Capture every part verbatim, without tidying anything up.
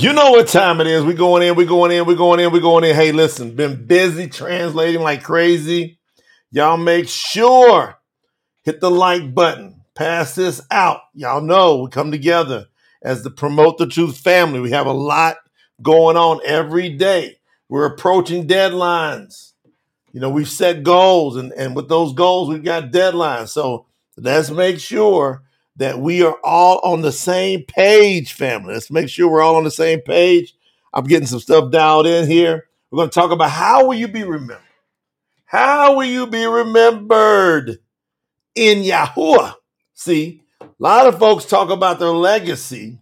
You know what time it is. We going in, we going in, we going in, we going in. Hey, listen, been busy translating like crazy. Y'all make sure, hit the like button. Pass this out. Y'all know we come together as the Promote the Truth family. We have a lot going on every day. We're approaching deadlines. You know, we've set goals, and, and with those goals, we've got deadlines. So let's make sure that we are all on the same page, family. Let's make sure we're all on the same page. I'm getting some stuff dialed in here. We're going to talk about how will you be remembered? How will you be remembered in Yahuwah? See, a lot of folks talk about their legacy,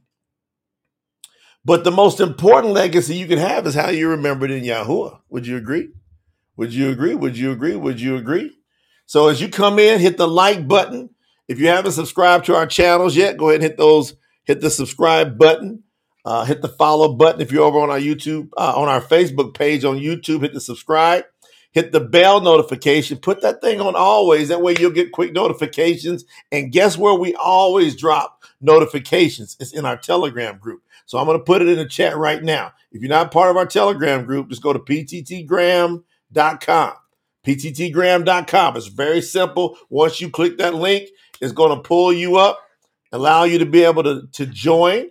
but the most important legacy you can have is how you're remembered in Yahuwah. Would you agree? Would you agree? Would you agree? Would you agree? So as you come in, hit the like button. If you haven't subscribed to our channels yet, go ahead and hit those, hit the subscribe button, uh, hit the follow button. If you're over on our YouTube, uh, on our Facebook page on YouTube, hit the subscribe, hit the bell notification, put that thing on always. That way you'll get quick notifications. And guess where we always drop notifications? It's in our Telegram group. So I'm going to put it in the chat right now. If you're not part of our Telegram group, just go to p t t gram dot com. p t t gram dot com. It's very simple. Once you click that link, it's going to pull you up, allow you to be able to, to join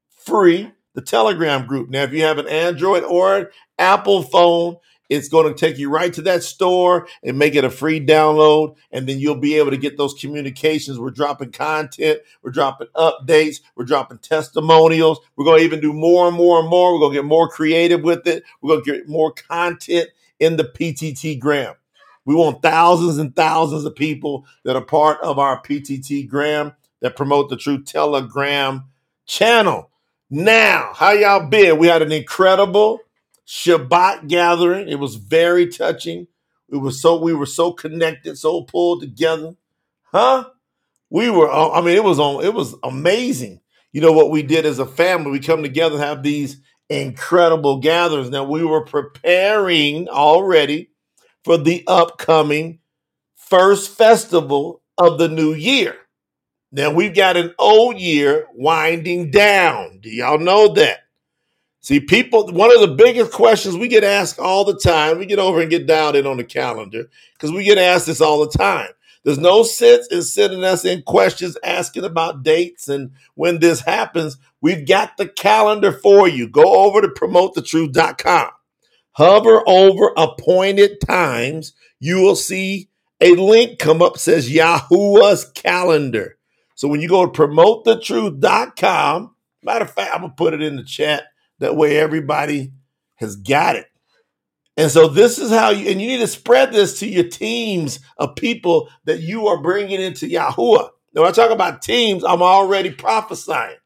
free the Telegram group. Now, if you have an Android or an Apple phone, it's going to take you right to that store and make it a free download. And then you'll be able to get those communications. We're dropping content. We're dropping updates. We're dropping testimonials. We're going to even do more and more and more. We're going to get more creative with it. We're going to get more content in the P T T Gram. We want thousands and thousands of people that are part of our P T T Gram that Promote the Truth Telegram channel. Now, how y'all been? We had an incredible Shabbat gathering. It was very touching. It was so we were so connected, so pulled together. Huh? We were, I mean, it was on, it was amazing. You know what we did as a family? We come together and have these incredible gatherings. Now, we were preparing already for the upcoming first festival of the new year. Now, we've got an old year winding down. Do y'all know that? See, people, one of the biggest questions we get asked all the time, we get over and get dialed in on the calendar because we get asked this all the time. There's no sense in sending us in questions asking about dates and when this happens. We've got the calendar for you. Go over to promote the truth dot com. Hover over appointed times. You will see a link come up that says Yahuwah's calendar. So when you go to promote the truth dot com, matter of fact, I'm going to put it in the chat. That way everybody has got it. And so this is how you, and you need to spread this to your teams of people that you are bringing into Yahuwah. Now, when I talk about teams, I'm already prophesying.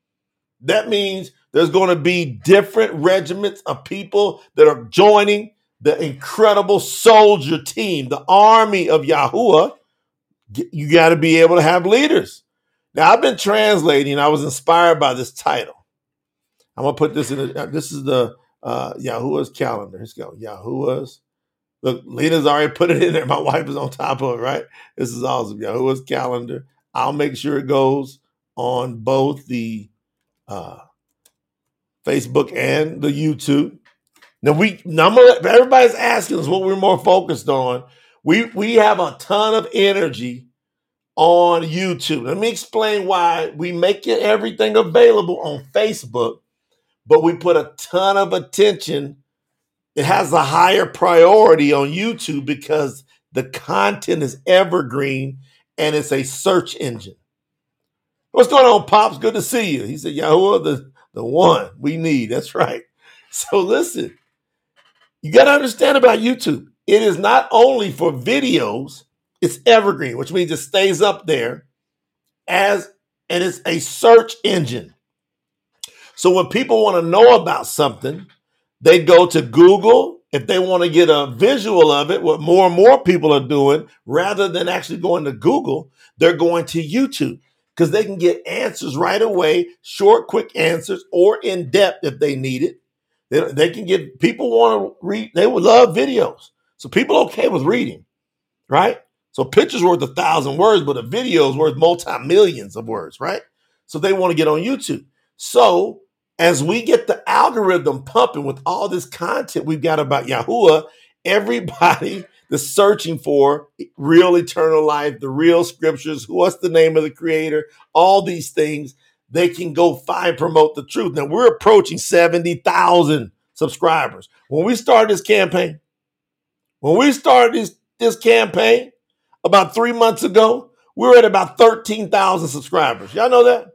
That means there's going to be different regiments of people that are joining the incredible soldier team, the army of Yahuwah. You got to be able to have leaders. Now, I've been translating. I was inspired by this title. I'm going to put this in. A, this is the uh, Yahuwah's calendar. Let's go. Yahuwah's. Look, Lena's already put it in there. My wife is on top of it, right? This is awesome. Yahuwah's calendar. I'll make sure it goes on both the uh, Facebook and the YouTube. Now, we, now everybody's asking us what we're more focused on. We, we have a ton of energy on YouTube. Let me explain why we make it everything available on Facebook, but we put a ton of attention. It has a higher priority on YouTube because the content is evergreen and it's a search engine. What's going on, Pops? Good to see you. He said, Yahuwah, the, the one we need. That's right. So listen, you got to understand about YouTube. It is not only for videos, it's evergreen, which means it stays up there as, and it's a search engine. So when people want to know about something, they go to Google. If they want to get a visual of it, what more and more people are doing, rather than actually going to Google, they're going to YouTube because they can get answers right away, short, quick answers, or in depth if they need it. They, they can get, people want to read, they would love videos. So people are okay with reading, right? So picture's worth a thousand words, but a video is worth multi-millions of words, right? So they want to get on YouTube. So As we get the algorithm pumping with all this content we've got about Yahuwah, everybody that's searching for real eternal life, the real scriptures, what's the name of the creator, all these things, they can go find, promote the truth. Now, we're approaching seventy thousand subscribers. When we started this campaign, when we started this, this campaign about three months ago, we were at about thirteen thousand subscribers. Y'all know that?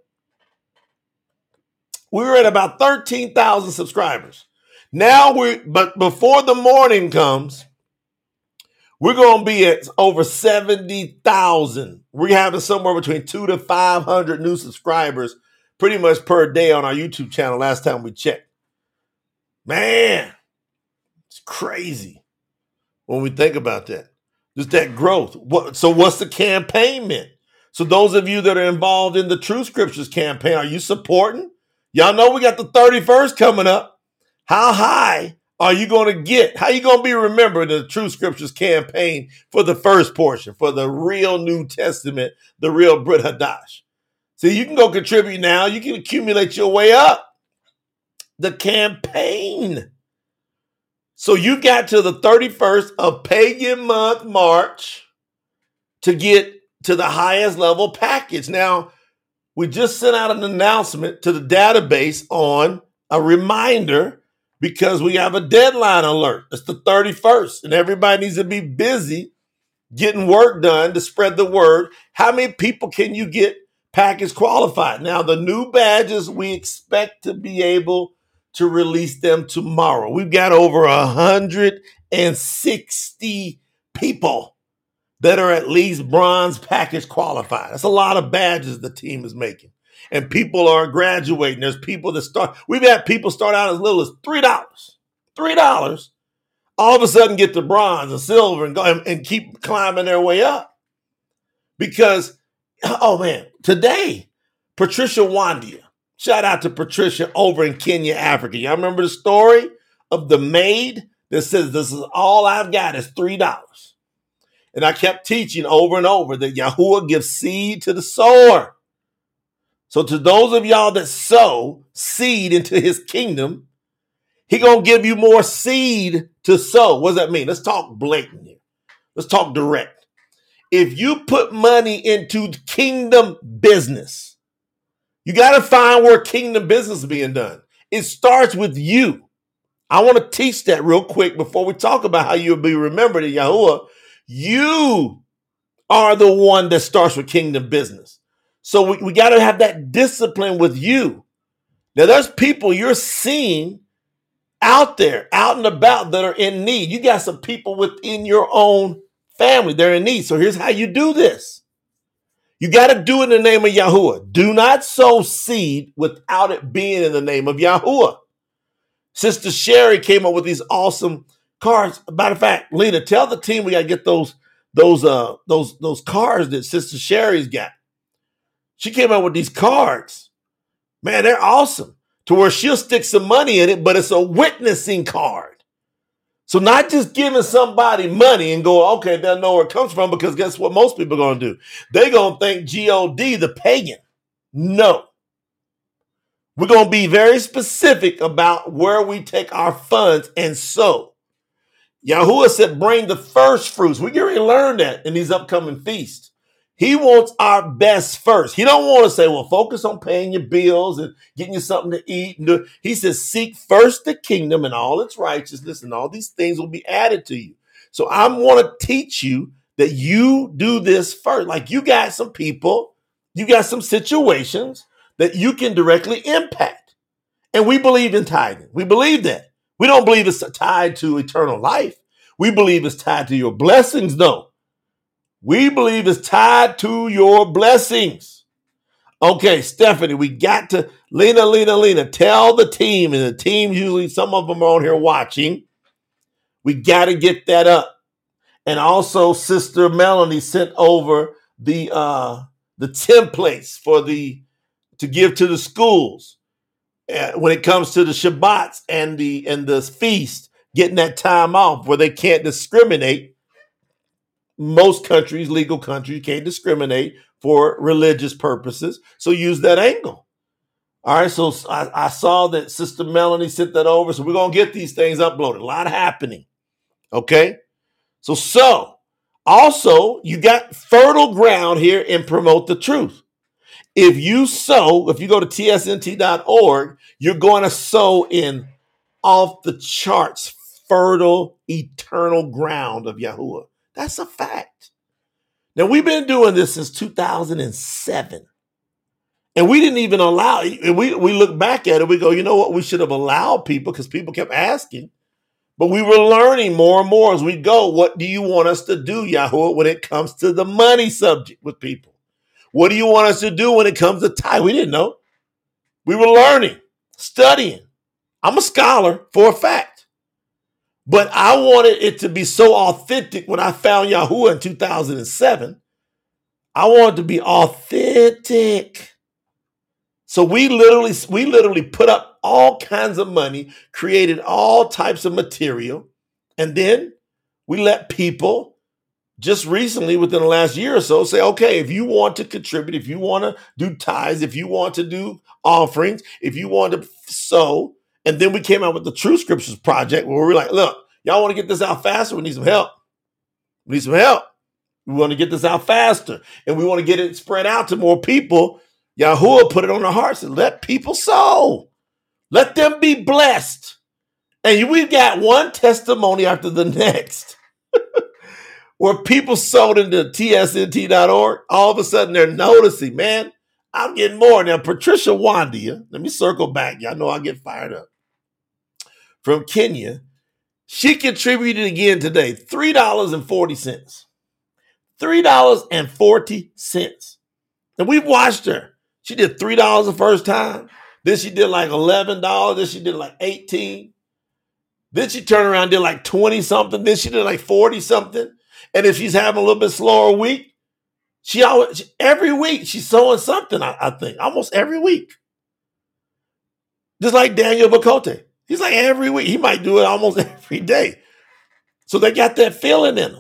We were at about thirteen thousand subscribers. Now we, but before the morning comes, we're going to be at over seventy thousand. We're having somewhere between two to five hundred new subscribers pretty much per day on our YouTube channel last time we checked. Man, it's crazy when we think about that. Just that growth. What, so what's the campaign meant? So those of you that are involved in the True Scriptures campaign, are you supporting? Y'all know we got the thirty-first coming up. How high are you going to get? How are you going to be remembered in the True Scriptures campaign for the first portion, for the real New Testament, the real Brit Hadash? See, you can go contribute now. You can accumulate your way up. The campaign. So you got to the thirty-first of Pagan Month, March, to get to the highest level package. Now, we just sent out an announcement to the database on a reminder because we have a deadline alert. It's the thirty-first, and everybody needs to be busy getting work done to spread the word. How many people can you get package qualified? Now, the new badges, we expect to be able to release them tomorrow. We've got over one hundred sixty people that are at least bronze package qualified. That's a lot of badges the team is making. And people are graduating. There's people that start, we've had people start out as little as three dollars. three dollars. All of a sudden get to bronze and silver and go and, and keep climbing their way up. Because, oh man, today, Patricia Wandia, shout out to Patricia over in Kenya, Africa. Y'all remember the story of the maid that says, this is all I've got is three dollars. And I kept teaching over and over that Yahuwah gives seed to the sower. So to those of y'all that sow seed into his kingdom, he going to give you more seed to sow. What does that mean? Let's talk blatant here. Let's talk direct. If you put money into kingdom business, you got to find where kingdom business is being done. It starts with you. I want to teach that real quick before we talk about how you'll be remembered in Yahuwah. You are the one that starts with kingdom business. So we, we got to have that discipline with you. Now, there's people you're seeing out there, out and about that are in need. You got some people within your own family. They're in need. So here's how you do this. You got to do it in the name of Yahuwah. Do not sow seed without it being in the name of Yahuwah. Sister Sherry came up with these awesome cards. Matter of fact, Lena, tell the team we got to get those those uh those those cards that Sister Sherry's got. She came up with these cards. Man, they're awesome. To where she'll stick some money in it, but it's a witnessing card. So not just giving somebody money and go, okay, they'll know where it comes from, because guess what most people are going to do? They're going to think G O D, the pagan. No. We're going to be very specific about where we take our funds and sow. Yahuwah said, bring the first fruits. We're going to learn that in these upcoming feasts. He wants our best first. He don't want to say, well, focus on paying your bills and getting you something to eat. And do. He says, seek first the kingdom and all its righteousness, and all these things will be added to you. So I want to teach you that you do this first. Like, you got some people, you got some situations that you can directly impact. And we believe in tithing. We believe that. We don't believe it's tied to eternal life. We believe it's tied to your blessings, though. We believe it's tied to your blessings. Okay, Stephanie, we got to, Lena, Lena, Lena, tell the team, and the team, usually some of them are on here watching, we got to get that up. And also, Sister Melanie sent over the uh, the templates for the to give to the schools uh, when it comes to the Shabbats and the and the feast, getting that time off where they can't discriminate. Most countries, legal countries, can't discriminate for religious purposes. So use that angle. All right, so I, I saw that Sister Melanie sent that over. So we're going to get these things uploaded. A lot happening. Okay? So, so, also, you got fertile ground here in Promote the Truth. If you sow, if you go to T S N T dot org, you're going to sow in off the charts, fertile, eternal ground of Yahuwah. That's a fact. Now, we've been doing this since two thousand seven. And we didn't even allow, we, we look back at it, we go, you know what, we should have allowed people because people kept asking. But we were learning more and more as we go. What do you want us to do, Yahuwah, when it comes to the money subject with people? What do you want us to do when it comes to tithe? We didn't know. We were learning, studying. I'm a scholar for a fact. But I wanted it to be so authentic when I found Yahuwah in two thousand seven. I wanted to be authentic. So we literally, we literally put up all kinds of money, created all types of material, and then we let people just recently, within the last year or so, say, okay, if you want to contribute, if you want to do tithes, if you want to do offerings, if you want to sow, and then we came out with the True Scriptures Project where we're like, look, y'all want to get this out faster? We need some help. We need some help. We want to get this out faster, and we want to get it spread out to more people. Yahuwah put it on our hearts and let people sow. Let them be blessed. And we've got one testimony after the next where people sold into T S N T dot org. All of a sudden they're noticing, man, I'm getting more. Now, Patricia Wandia, let me circle back. Y'all know I get fired up. From Kenya, she contributed again today, three dollars and forty cents. three dollars and forty cents. And we've watched her. She did three dollars the first time. Then she did like eleven dollars. Then she did like eighteen dollars. Then she turned around and did like twenty something. Then she did like forty something. And if she's having a little bit slower week, she always, she, every week she's sewing something, I, I think, almost every week. Just like Daniel Bakote. He's like every week. He might do it almost every day. So they got that feeling in them.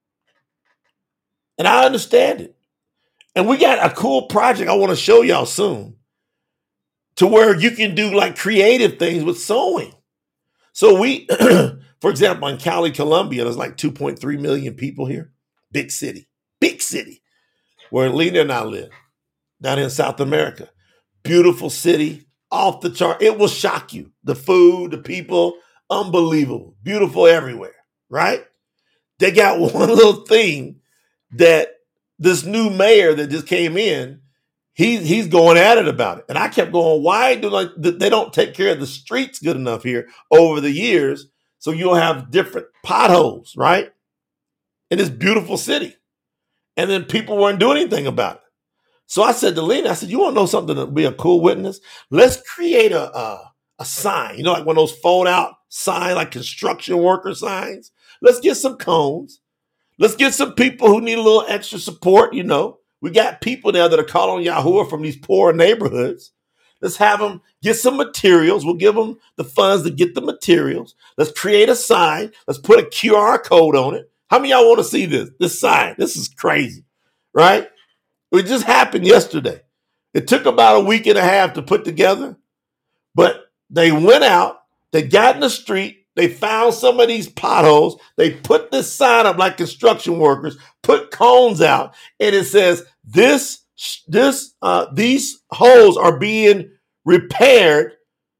And I understand it. And we got a cool project I want to show y'all soon to where you can do like creative things with sewing. So we, for example, in Cali, Colombia, there's like two point three million people here. Big city, big city, where Lena and I live, down in South America. Beautiful city, off the chart. It will shock you. The food, the people, unbelievable. Beautiful everywhere, right? They got one little thing that this new mayor that just came in, he, he's going at it about it. And I kept going, why do like they don't take care of the streets good enough here over the years? So you'll have different potholes, right? In this beautiful city. And then people weren't doing anything about it. So I said to Lena, I said, you want to know something to be a cool witness? Let's create a, a, a sign, you know, like one of those fold out signs, like construction worker signs. Let's get some cones. Let's get some people who need a little extra support, you know. We got people there that are calling Yahuwah from these poor neighborhoods. Let's have them get some materials. We'll give them the funds to get the materials. Let's create a sign. Let's put a Q R code on it. How many of y'all want to see this? This sign. This is crazy, right? It just happened yesterday. It took about a week and a half to put together, but they went out, they got in the street, they found some of these potholes. They put this sign up like construction workers, put cones out, and it says, this, this, uh, these holes are being repaired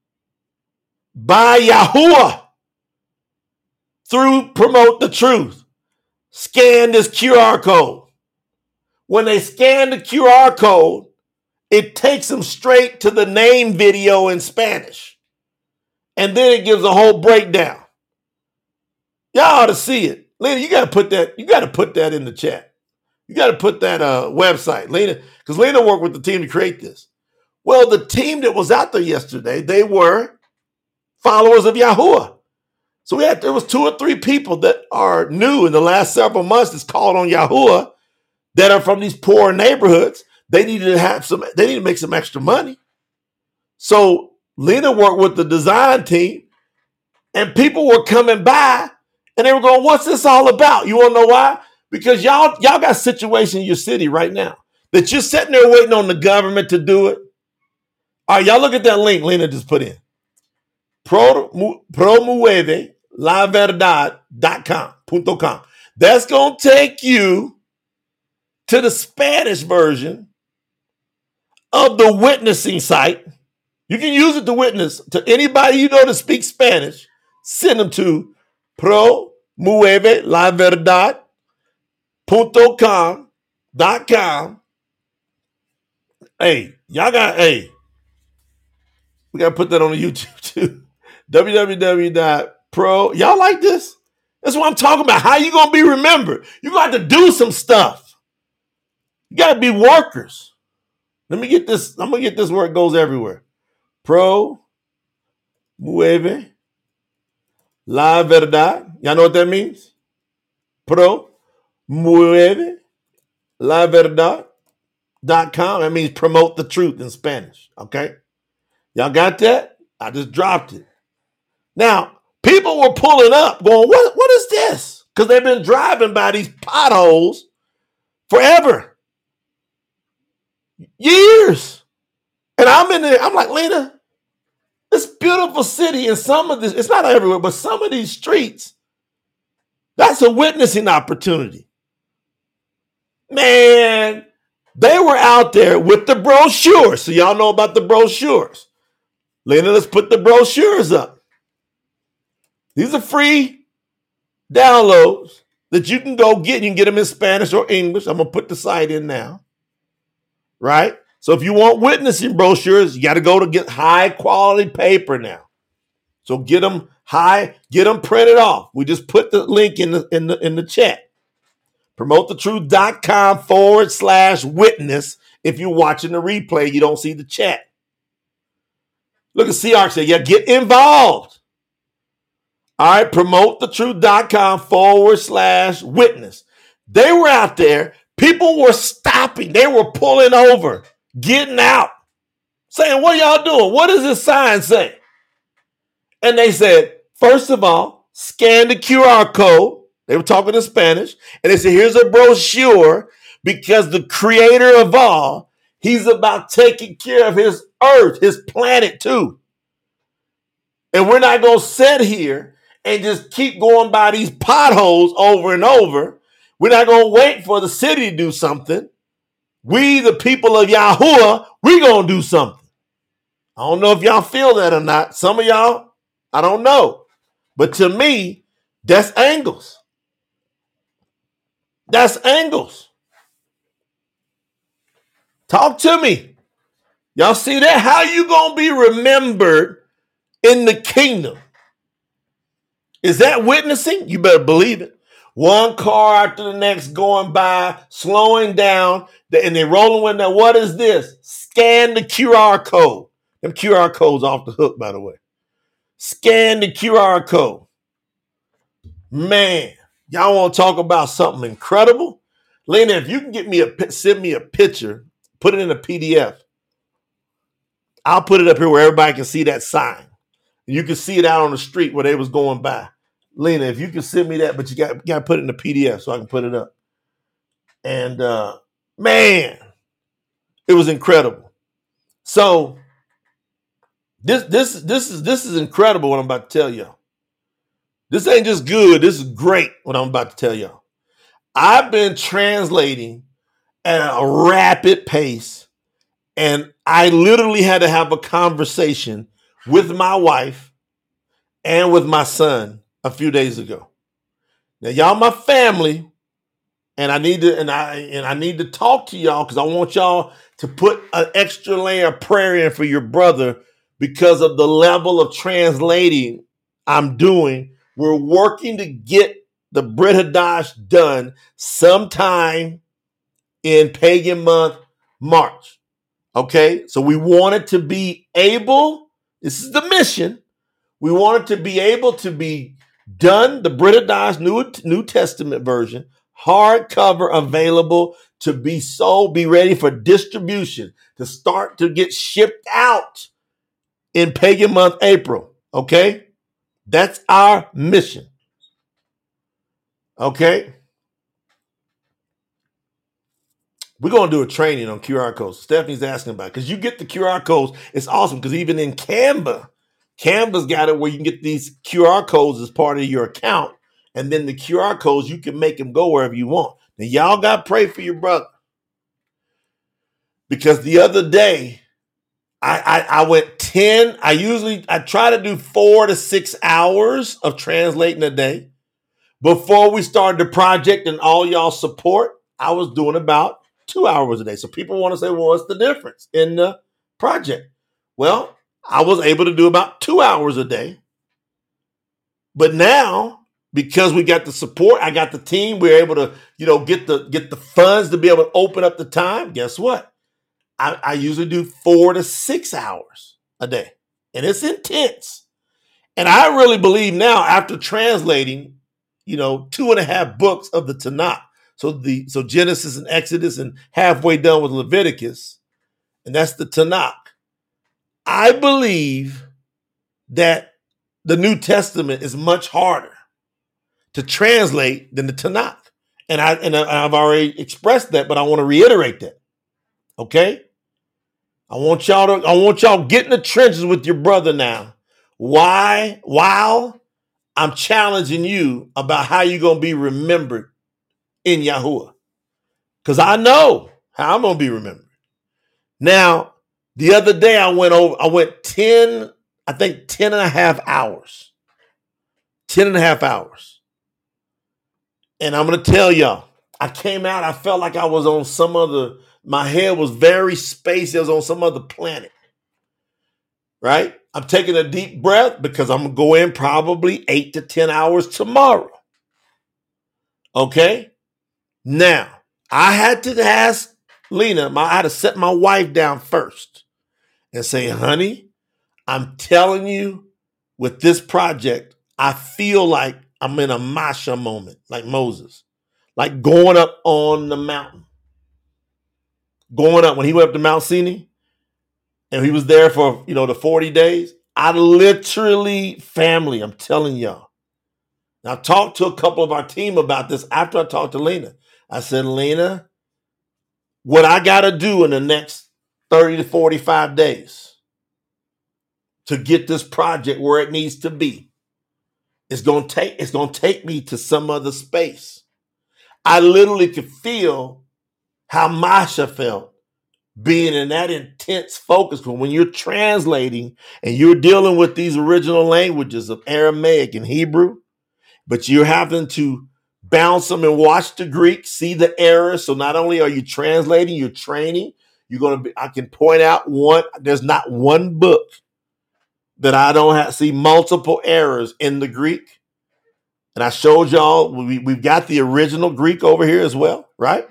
by Yahuwah through Promote the Truth. Scan this Q R code. When they scan the Q R code, it takes them straight to the name video in Spanish. And then it gives a whole breakdown. Y'all ought to see it. Lena, you got to put that, you got to put that in the chat. You got to put that uh, website, Lena, because Lena worked with the team to create this. Well, the team that was out there yesterday, they were followers of Yahuwah. So we had, there was two or three people that are new in the last several months that's called on Yahuwah that are from these poor neighborhoods. They needed to have some, they need to make some extra money. So Lena worked with the design team, and people were coming by and they were going, what's this all about? You want to know why? Because y'all, y'all got a situation in your city right now that you're sitting there waiting on the government to do it. All right, y'all look at that link Lena just put in. Pro, promueve la verdad dot com, punto com. That's going to take you to the Spanish version of the witnessing site. You can use it to witness to anybody you know that speaks Spanish. Send them to promueve la verdad punto com dot com. Hey, y'all got, hey, we got to put that on the YouTube too. w w w dot pro. Y'all like this? That's what I'm talking about. How you going to be remembered? You got to do some stuff. You got to be workers. Let me get this. I'm going to get this where it goes everywhere. Pro mueve la verdad. Y'all know what that means? Pro mueve la verdad dot com. That means promote the truth in Spanish. Okay? Y'all got that? I just dropped it. Now, people were pulling up going, what, what is this? Because they've been driving by these potholes forever. Years. And I'm in there. I'm like, Lena, this beautiful city and some of this, it's not everywhere, but some of these streets, that's a witnessing opportunity. Man, they were out there with the brochures. So y'all know about the brochures. Lena, let's put the brochures up. These are free downloads that you can go get. You can get them in Spanish or English. I'm going to put the site in now. Right? So if you want witnessing brochures, you got to go to get high quality paper now. So get them high, get them printed off. We just put the link in the in the in the chat. PromoteTheTruth.com forward slash witness. If you're watching the replay, you don't see the chat. Look at C R say, yeah, get involved. All right, PromoteTheTruth.com forward slash witness. They were out there. People were stopping. They were pulling over, getting out, saying, what are y'all doing? What does this sign say? And they said, first of all, scan the Q R code. They were talking in Spanish. And they said, here's a brochure because the creator of all, he's about taking care of his earth, his planet too. And we're not going to sit here and just keep going by these potholes over and over. We're not going to wait for the city to do something. We, the people of Yahuwah, we're going to do something. I don't know if y'all feel that or not. Some of y'all, I don't know. But to me, that's angles. That's angles. Talk to me. Y'all see that? How you going to be remembered in the kingdom? Is that witnessing? You better believe it. One car after the next going by, slowing down, and they're rolling with that. What is this? Scan the Q R code. Them Q R codes off the hook, by the way. Scan the Q R code. Man, y'all want to talk about something incredible? Lena, if you can get me a send me a picture, put it in a P D F. I'll put it up here where everybody can see that sign. You can see it out on the street where they was going by. Lena, if you can send me that, but you got, got to put it in a P D F so I can put it up. And uh, man, it was incredible. So this this this is this is incredible what I'm about to tell y'all. This ain't just good. This is great what I'm about to tell y'all. I've been translating at a rapid pace, and I literally had to have a conversation with my wife and with my son a few days ago. Now, y'all my family, and I need to and I and I need to talk to y'all because I want y'all to put an extra layer of prayer in for your brother because of the level of translating I'm doing. We're working to get the Brit Hadash done sometime in pagan month March. Okay, so we want it to be able. This is the mission. We want it to be able to be done, the Brit Hadash New, New Testament version, hardcover available to be sold, be ready for distribution, to start to get shipped out in pagan month April. Okay? That's our mission. Okay? We're going to do a training on Q R codes. Stephanie's asking about it because you get the Q R codes. It's awesome because even in Canva, Canva's got it where you can get these Q R codes as part of your account. And then the Q R codes, you can make them go wherever you want. Now, y'all got to pray for your brother. Because the other day, I, I, I went ten. I usually, I try to do four to six hours of translating a day. Before we started the project and all y'all support, I was doing about two hours a day. So people want to say, well, what's the difference in the project? Well, I was able to do about two hours a day. But now, because we got the support, I got the team, we're able to, you know, get the get the funds to be able to open up the time. Guess what? I, I usually do four to six hours a day. And it's intense. And I really believe now, after translating, you know, two and a half books of the Tanakh, So the so Genesis and Exodus and halfway done with Leviticus, and that's the Tanakh. I believe that the New Testament is much harder to translate than the Tanakh. And, I, and I've already expressed that, but I want to reiterate that. Okay? I want y'all to, I want y'all get in the trenches with your brother now. Why? While I'm challenging you about how you're going to be remembered in Yahuwah. Because I know how I'm going to be remembered. Now, the other day I went over, I went ten, I think ten and a half hours. ten and a half hours. And I'm going to tell y'all, I came out, I felt like I was on some other, my head was very spacey. I was on some other planet. Right? I'm taking a deep breath because I'm going to go in probably eight to ten hours tomorrow. Okay? Now, I had to ask Lena, my, I had to set my wife down first and say, honey, I'm telling you, with this project, I feel like I'm in a Masha moment, like Moses, like going up on the mountain. Going up, when he went up to Mount Sinai, and he was there for, you know, the forty days, I literally, family, I'm telling y'all. Now, I talked to a couple of our team about this after I talked to Lena. I said, Lena, what I got to do in the next thirty to forty-five days to get this project where it needs to be, it's going to take, it's going to take me to some other space. I literally could feel how Masha felt being in that intense focus. Because when you're translating and you're dealing with these original languages of Aramaic and Hebrew, but you're having to bounce them and watch the Greek, see the errors. So not only are you translating, you're training. You're going to be, I can point out one, there's not one book that I don't have, see multiple errors in the Greek. And I showed y'all, we, we've got the original Greek over here as well, right?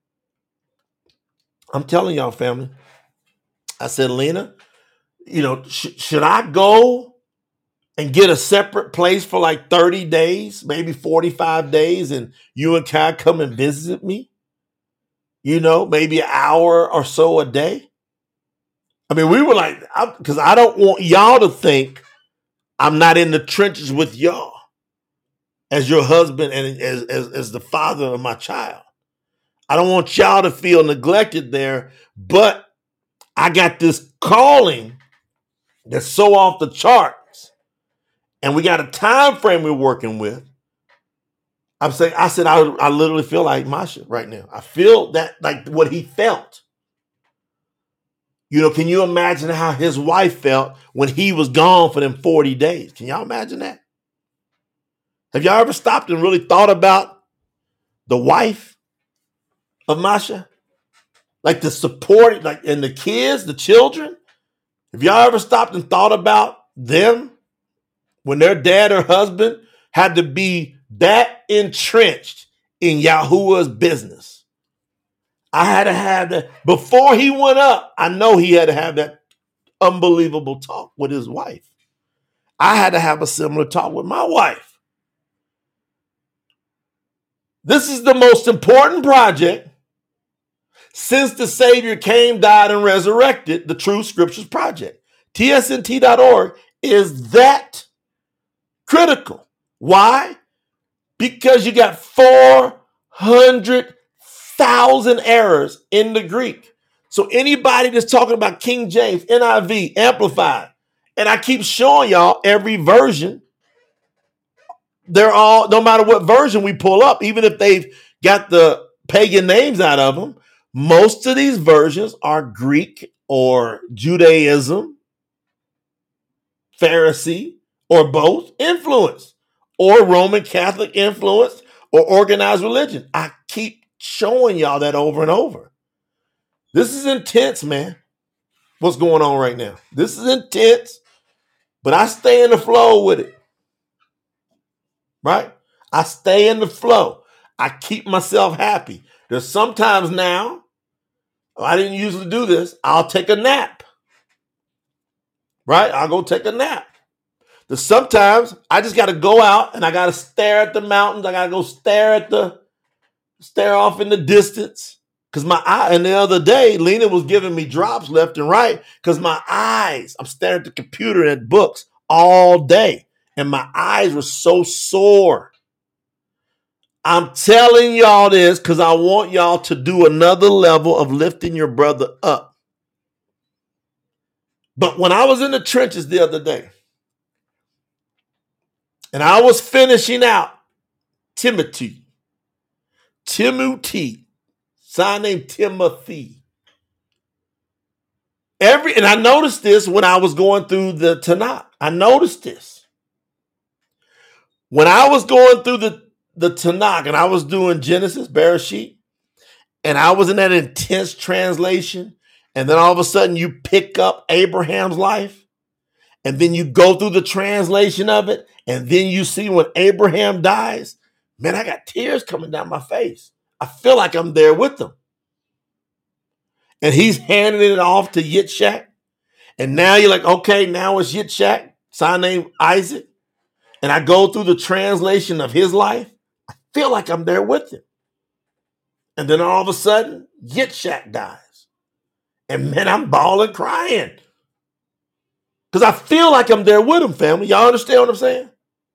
I'm telling y'all, family. I said, Lena, you know, sh- should I go and get a separate place for like thirty days, maybe forty-five days, and you and Kai come and visit me? You know, maybe an hour or so a day. I mean, we were like, because I, I don't want y'all to think I'm not in the trenches with y'all as your husband and as, as, as the father of my child. I don't want y'all to feel neglected there, but I got this calling that's so off the charts, and we got a time frame we're working with. I'm saying, I said, I, I literally feel like Masha right now. I feel that, like what he felt. You know, can you imagine how his wife felt when he was gone for them forty days? Can y'all imagine that? Have y'all ever stopped and really thought about the wife of Masha? Like the support, like, and the kids, the children? Have y'all ever stopped and thought about them when their dad or husband had to be that entrenched in Yahuwah's business? I had to have that. Before he went up, I know he had to have that unbelievable talk with his wife. I had to have a similar talk with my wife. This is the most important project since the Savior came, died, and resurrected, the True Scriptures Project. T S N T dot org is that critical. Why? Because you got four hundred thousand errors in the Greek. So anybody that's talking about King James, N I V, Amplified, and I keep showing y'all every version, they're all, no matter what version we pull up, even if they've got the pagan names out of them, most of these versions are Greek or Judaism, Pharisee, or both influence, or Roman Catholic influence, or organized religion. I keep showing y'all that over and over. This is intense, man. What's going on right now? This is intense, but I stay in the flow with it. Right? I stay in the flow. I keep myself happy. There's sometimes now, I didn't usually do this, I'll take a nap. Right? I'll go take a nap. There's sometimes I just got to go out and I got to stare at the mountains. I got to go stare at the, stare off in the distance. Because my eye, and the other day, Lena was giving me drops left and right because my eyes, I'm staring at the computer and at books all day. And my eyes were so sore. I'm telling y'all this because I want y'all to do another level of lifting your brother up. But when I was in the trenches the other day, and I was finishing out Timothy, Timothy, son named Timothy. Every, and I noticed this when I was going through the Tanakh. I noticed this. When I was going through the, the Tanakh and I was doing Genesis, Bereshit, and I was in that intense translation, and then all of a sudden you pick up Abraham's life, and then you go through the translation of it, and then you see when Abraham dies, man, I got tears coming down my face. I feel like I'm there with them. And he's handing it off to Yitzhak. And now you're like, okay, now it's Yitzhak, son named Isaac. And I go through the translation of his life. I feel like I'm there with him. And then all of a sudden, Yitzhak dies. And man, I'm bawling, crying. Because I feel like I'm there with him, family. Y'all understand what I'm saying?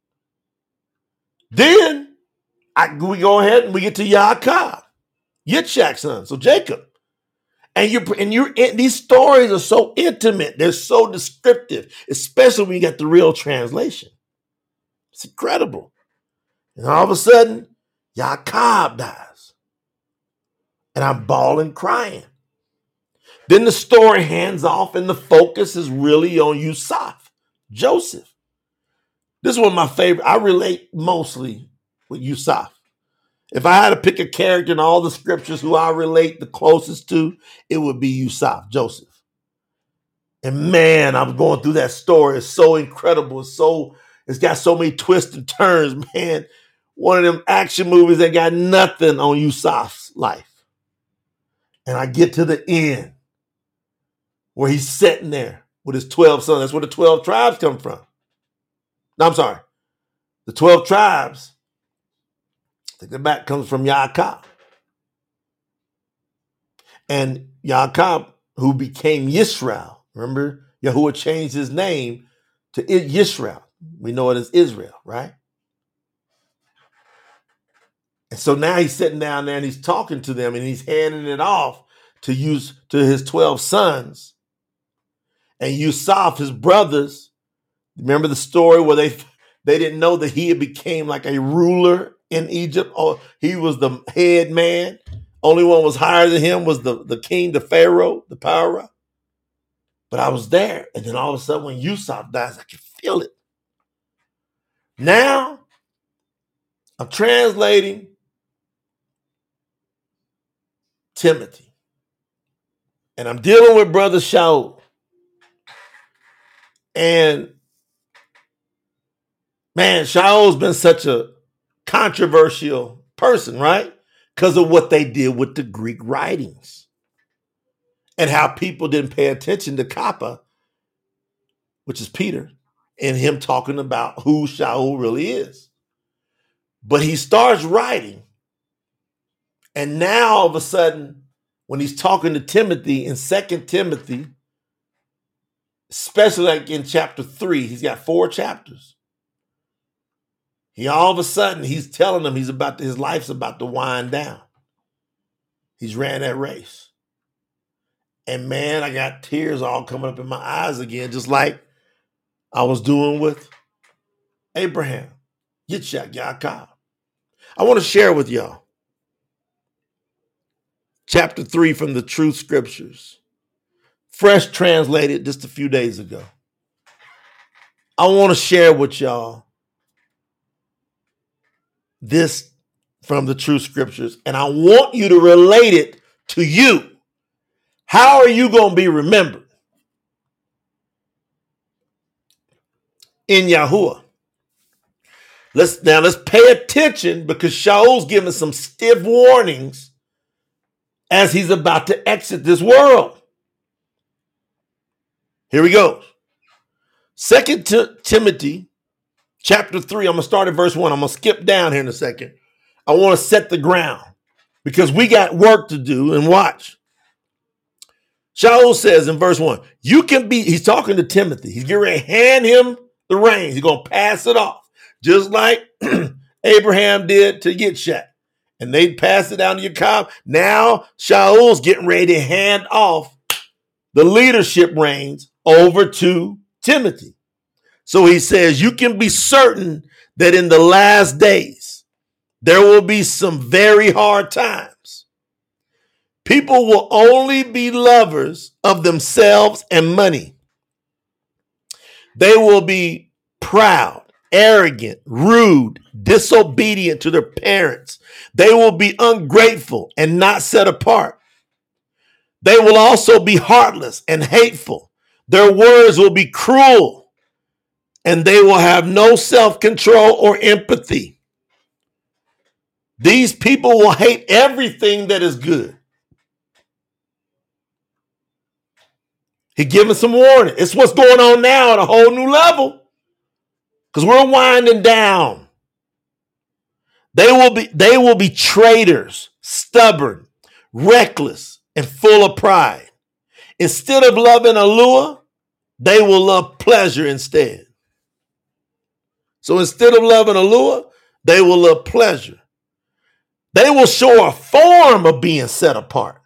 Then I, we go ahead and we get to Yaakov, Yitzhak's son, so Jacob. And you and you these stories are so intimate. They're so descriptive, especially when you get the real translation. It's incredible. And all of a sudden, Yaakov dies. And I'm bawling, crying. Then the story hands off and the focus is really on Yusuf, Joseph. This is one of my favorite. I relate mostly with Yusuf. If I had to pick a character in all the scriptures who I relate the closest to, it would be Yusuf, Joseph. And man, I'm going through that story. It's so incredible. It's so, it's got so many twists and turns, man. One of them action movies that got nothing on Yusuf's life. And I get to the end where he's sitting there with his twelve sons. That's where the twelve tribes come from. No, I'm sorry. The twelve tribes, I think the back comes from Yaakov. And Yaakov, who became Yisrael, remember, Yahuwah changed his name to Yisrael. We know it as Israel, right? And so now he's sitting down there and he's talking to them and he's handing it off to use to his twelve sons. And Yusuf, his brothers, remember the story where they they didn't know that he had became like a ruler in Egypt? Or he was the head man. Only one was higher than him was the, the king, the Pharaoh, the Pharaoh. But I was there. And then all of a sudden when Yusuf dies, I can feel it. Now, I'm translating Timothy. And I'm dealing with Brother Shaul. And man, Shaul's been such a controversial person, right? Because of what they did with the Greek writings. And how people didn't pay attention to Kappa, which is Peter, and him talking about who Shaul really is. But he starts writing. And now all of a sudden, when he's talking to Timothy in Second Timothy, especially like in chapter three, he's got four chapters. He all of a sudden, he's telling them he's about to, his life's about to wind down. He's ran that race. And man, I got tears all coming up in my eyes again, just like I was doing with Abraham, Yitzhak, Yaakov. I want to share with y'all chapter three from the True Scriptures, fresh translated just a few days ago. I want to share with y'all this from the True Scriptures, and I want you to relate it to you. How are you going to be remembered? In Yahuwah. Let's now let's pay attention because Shaul's giving some stiff warnings as he's about to exit this world. Here we go. Second Timothy chapter three. I'm going to start at verse one. I'm going to skip down here in a second. I want to set the ground because we got work to do. And watch. Shaul says in verse one, you can be, he's talking to Timothy. He's getting ready to hand him the reins. He's going to pass it off. Just like Abraham did to Yitzhak. And they passed it down to Yaakov. Now Shaul's getting ready to hand off the leadership reins over to Timothy. So he says, you can be certain that in the last days, there will be some very hard times. People will only be lovers of themselves and money. They will be proud, arrogant, rude, disobedient to their parents. They will be ungrateful and not set apart. They will also be heartless and hateful. Their words will be cruel, and they will have no self-control or empathy. These people will hate everything that is good. He's giving some warning. It's what's going on now at a whole new level. Because we're winding down. They will be, they will be traitors, stubborn, reckless, and full of pride. Instead of loving allure, they will love pleasure instead. So instead of loving allure, they will love pleasure. They will show a form of being set apart.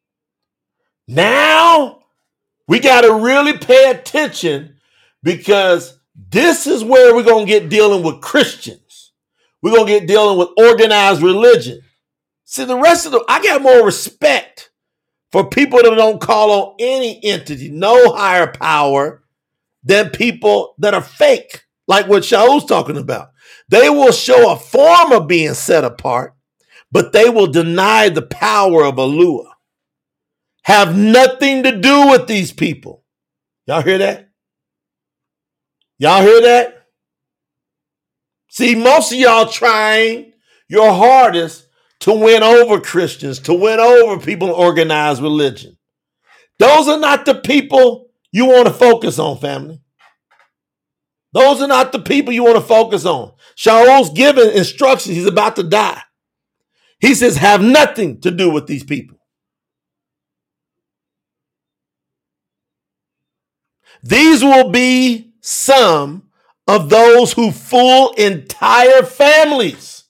Now, we got to really pay attention because this is where we're going to get dealing with Christians. We're going to get dealing with organized religion. See, the rest of the, I got more respect for people that don't call on any entity, no higher power, than people that are fake, like what Shaul's talking about. They will show a form of being set apart, but they will deny the power of allure. Have nothing to do with these people. Y'all hear that? Y'all hear that? See, most of y'all trying your hardest to win over Christians, to win over people in organized religion. Those are not the people you want to focus on, family. Those are not the people you want to focus on. Shaul's given instructions. He's about to die. He says, have nothing to do with these people. These will be some of those who fool entire families.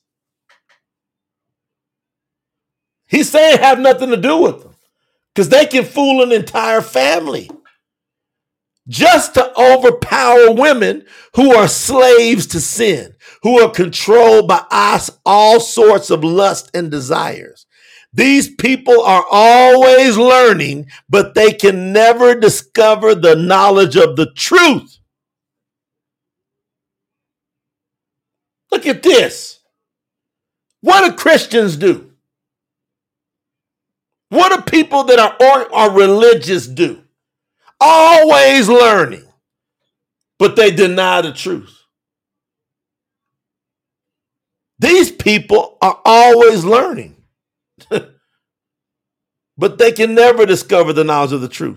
He's saying have nothing to do with them because they can fool an entire family just to overpower women who are slaves to sin, who are controlled by us, all sorts of lust and desires. These people are always learning, but they can never discover the knowledge of the truth. Look at this. What do Christians do? What do people that are, are religious do? Always learning, but they deny the truth. These people are always learning. But they can never discover the knowledge of the truth.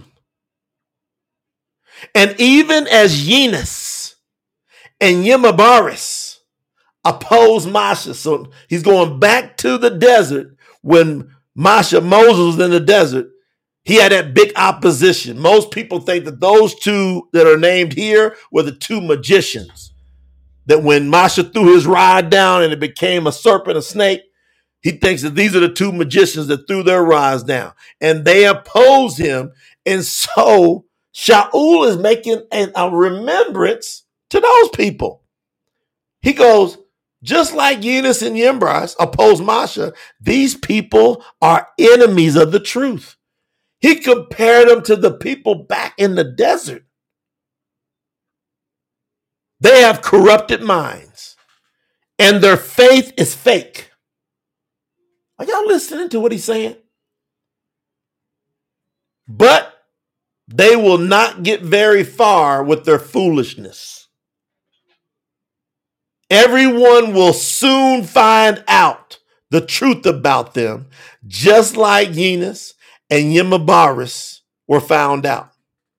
And even as Enos and Yemabaris oppose Masha, so he's going back to the desert when Masha, Moses was in the desert, he had that big opposition. Most people think that those two that are named here were the two magicians. That when Masha threw his rod down and it became a serpent, a snake, He thinks that these are the two magicians that threw their rods down, and they oppose him. And so Shaul is making an, a remembrance to those people. He goes, just like Eunice and Yimbras oppose Masha, these people are enemies of the truth. He compared them to the people back in the desert. They have corrupted minds, and their faith is fake. Are y'all listening to what he's saying? But they will not get very far with their foolishness. Everyone will soon find out the truth about them, just like Eunice and Yemabaris were found out.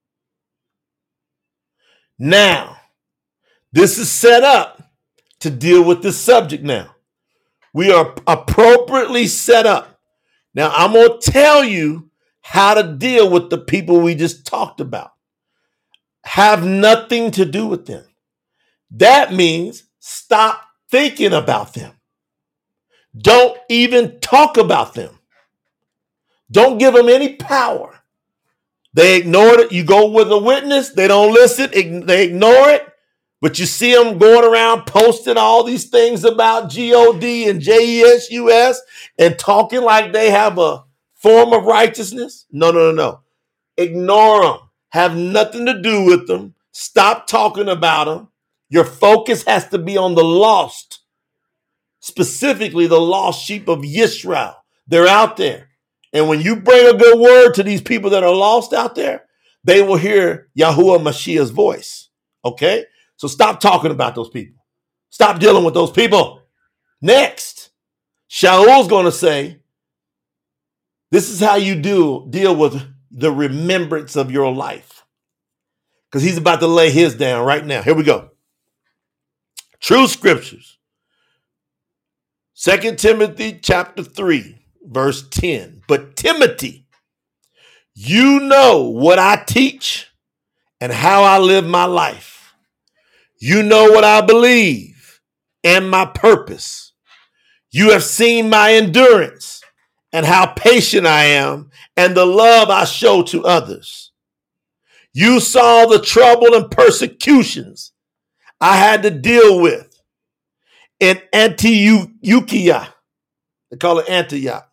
Now, this is set up to deal with this subject now. We are appropriately set up. Now, I'm going to tell you how to deal with the people we just talked about. Have nothing to do with them. That means stop thinking about them. Don't even talk about them. Don't give them any power. They ignore it. You go with a witness. They don't listen. They ignore it. But you see them going around posting all these things about G O D and J E S U S and talking like they have a form of righteousness. No, no, no, no. Ignore them. Have nothing to do with them. Stop talking about them. Your focus has to be on the lost, specifically the lost sheep of Yisrael. They're out there. And when you bring a good word to these people that are lost out there, they will hear Yahuwah Mashiach's voice. Okay? So stop talking about those people. Stop dealing with those people. Next, Shaul's going to say, this is how you do deal with the remembrance of your life. Because he's about to lay his down right now. Here we go. True scriptures. Second Timothy chapter three, verse ten. But Timothy, you know what I teach and how I live my life. You know what I believe and my purpose. You have seen my endurance and how patient I am and the love I show to others. You saw the trouble and persecutions I had to deal with in Antiochia. They call it Antioch.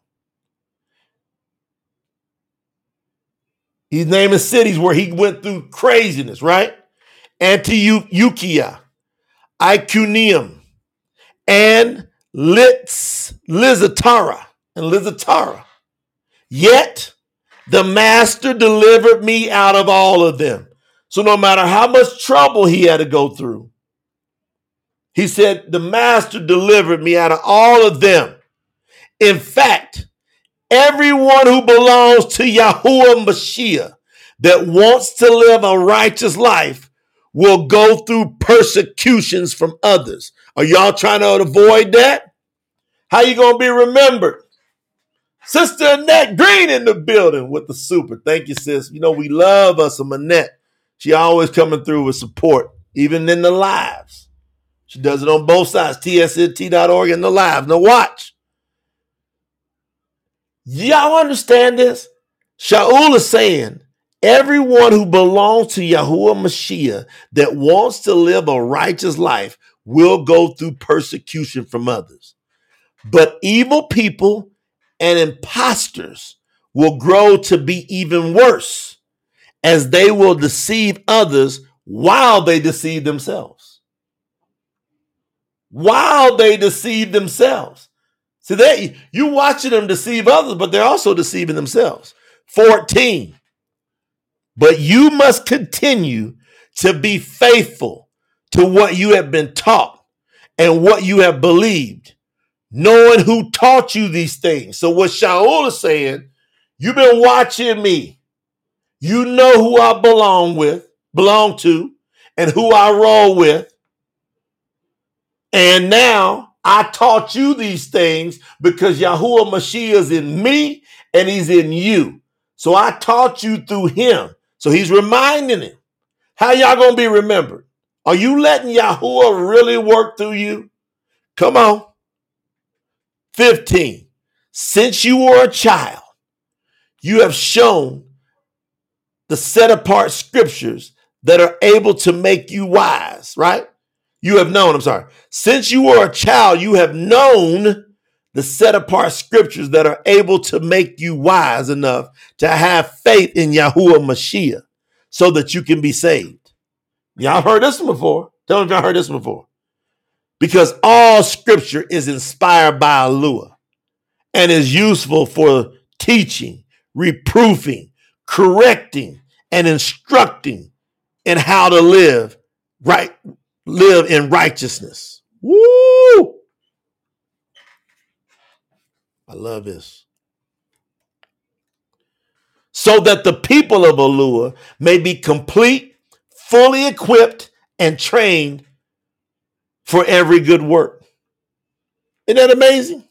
He's naming cities where he went through craziness, right? Antiochia, Iconium, and Litz, Lizatara, and Lizatara. Yet the master delivered me out of all of them. So no matter how much trouble he had to go through, he said, the master delivered me out of all of them. In fact, everyone who belongs to Yahuwah Mashiach that wants to live a righteous life will go through persecutions from others. Are y'all trying to avoid that? How you going to be remembered? Sister Annette Green in the building with the super. Thank you, sis. You know, we love us a Annette. She always coming through with support, even in the lives. She does it on both sides, T S N T dot org and the live. Now watch. Y'all understand this? Shaul is saying, everyone who belongs to Yahuwah Mashiach that wants to live a righteous life will go through persecution from others. But evil people and imposters will grow to be even worse, as they will deceive others while they deceive themselves. While they deceive themselves. See, they, you watching them deceive others, but they're also deceiving themselves. fourteen. But you must continue to be faithful to what you have been taught and what you have believed, knowing who taught you these things. So what Shaul is saying, you've been watching me. You know who I belong with, belong to, and who I roll with. And now I taught you these things because Yahuwah Mashiach is in me and he's in you. So I taught you through him. So he's reminding him. How y'all going to be remembered? Are you letting Yahuwah really work through you? Come on. fifteen. Since you were a child, you have shown the set apart scriptures that are able to make you wise, right? You have known, I'm sorry. Since you were a child, you have known the set apart scriptures that are able to make you wise enough to have faith in Yahuwah Mashiach so that you can be saved. Y'all heard this one before. Tell me if y'all heard this one before. Because all scripture is inspired by Yahuwah and is useful for teaching, reproofing, correcting, and instructing in how to live right, live in righteousness. Woo! I love this. So that the people of Yahuwah may be complete, fully equipped, and trained for every good work. Isn't that amazing?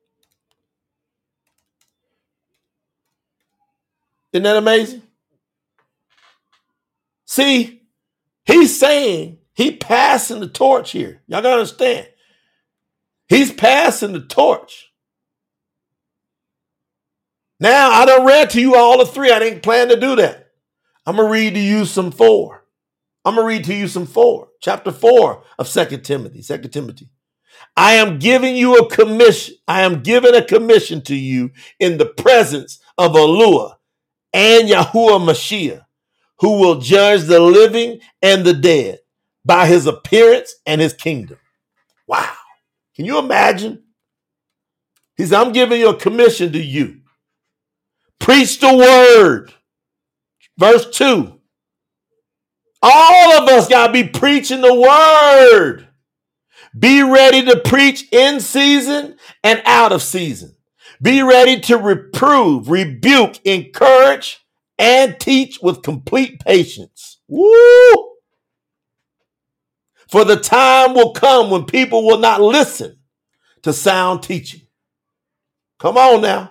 Isn't that amazing? See, he's saying, he passing the torch here. Y'all gotta understand. He's passing the torch. Now, I done read to you all the three. I didn't plan to do that. I'm going to read to you some four. I'm going to read to you some four. Chapter four of Second Timothy. Second Timothy. I am giving you a commission. I am giving a commission to you in the presence of Yahuwah and Yahuwah Mashiach, who will judge the living and the dead by his appearance and his kingdom. Wow. Can you imagine? He said, I'm giving you a commission to you. Preach the word. Verse two. All of us got to be preaching the word. Be ready to preach in season and out of season. Be ready to reprove, rebuke, encourage, and teach with complete patience. Woo! For the time will come when people will not listen to sound teaching. Come on now.